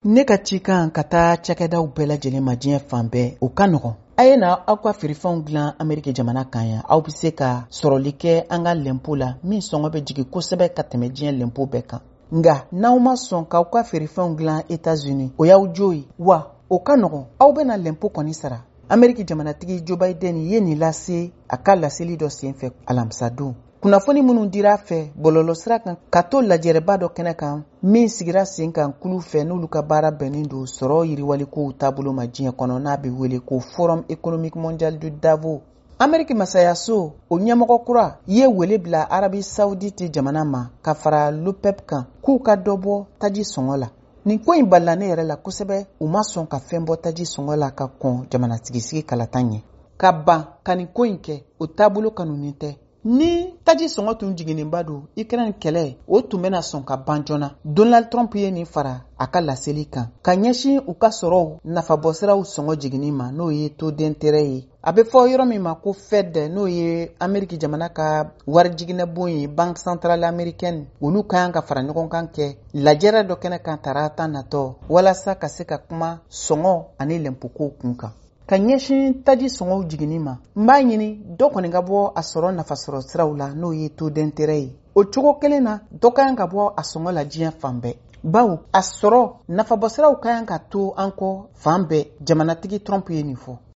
Ne ka cikan ka taa cakɛdaw bɛɛ lajɛlen ma diɲɛ fan bɛɛ o ka nɔgɔn. A ye na aw ka feerefɛnw dilan Ameriki jamana kan yan. Aw bɛ se ka sɔrɔli kɛ an ka lɛnpo la min sɔngɔ bɛ jigin kosɛbɛ ka tɛmɛ diɲɛ lɛnpo bɛɛ kan. Nga n'aw ma sɔn k'aw ka feerefɛnw dilan Etats-Unis o y'aw jo ye wa o ka nɔgɔn. Aw bɛna lɛnpo kɔni sara. Ameriki jamanatigi Joe Biden ye nin lase a ka laseli dɔ senfɛ alamisadon. Kunnafoni minnu dira fɛ bɔlɔlɔsira kan ka to lajɛrɛba dɔ kɛnɛ kan min sigira sen kan kulu fɛ n'olu ka baara bɛnnen don sɔrɔ yiriwalikow taabolo ma diɲɛ kɔnɔ n'a bɛ wele ko Forum économique mondial de Davos. Ameriki masayaso o ɲɛmɔgɔ kura ye wele bila Arabi Saoudite jamana ma ka fara l'OPEP kan k'u ka dɔ bɔ taji sɔngɔ la. Nin ko in balila ne yɛrɛ la kosɛbɛ u ma sɔn ka fɛn bɔ taji sɔngɔ la ka kɔn jamanatigisi kalatan ɲɛ. Ka ban ka nin ko in kɛ o taabolo kanunin tɛ. Ni taji sɔngɔ tun jigininba don Ukraine kɛlɛ o tun bɛna sɔn ka ban joona. Donald Trump ye nin fara a ka laseli kan ka ɲɛsin u ka sɔrɔw nafabɔsiraw sɔngɔ jiginni ma n'o ye taux d'intérêt ye. A bɛ fɔ yɔrɔ min ma ko Fed n'o ye Ameriki jamana ka warijiginɛbon ye Banque centrale américaine olu ka kan ka fara ɲɔgɔn kan kɛ lajɛrɛ dɔ kɛnɛ kan tarata natɔ walasa ka se ka kuma sɔngɔ ani lɛnpokow kun kan. Ka ɲɛsin taji sɔngɔw jiginni ma n b'a ɲini dɔ kɔni ka bɔ a sɔrɔ nafasɔrɔ siraw la n'o ye taux d'intérêt ye. O cogo kelen na dɔ ka kan ka bɔ a sɔngɔ la diɲɛ fan bɛɛ. Bawo a sɔrɔ nafabɔsiraw ka kan ka to an kɔ fan bɛɛ jamanatigi Trump ye nin fɔ.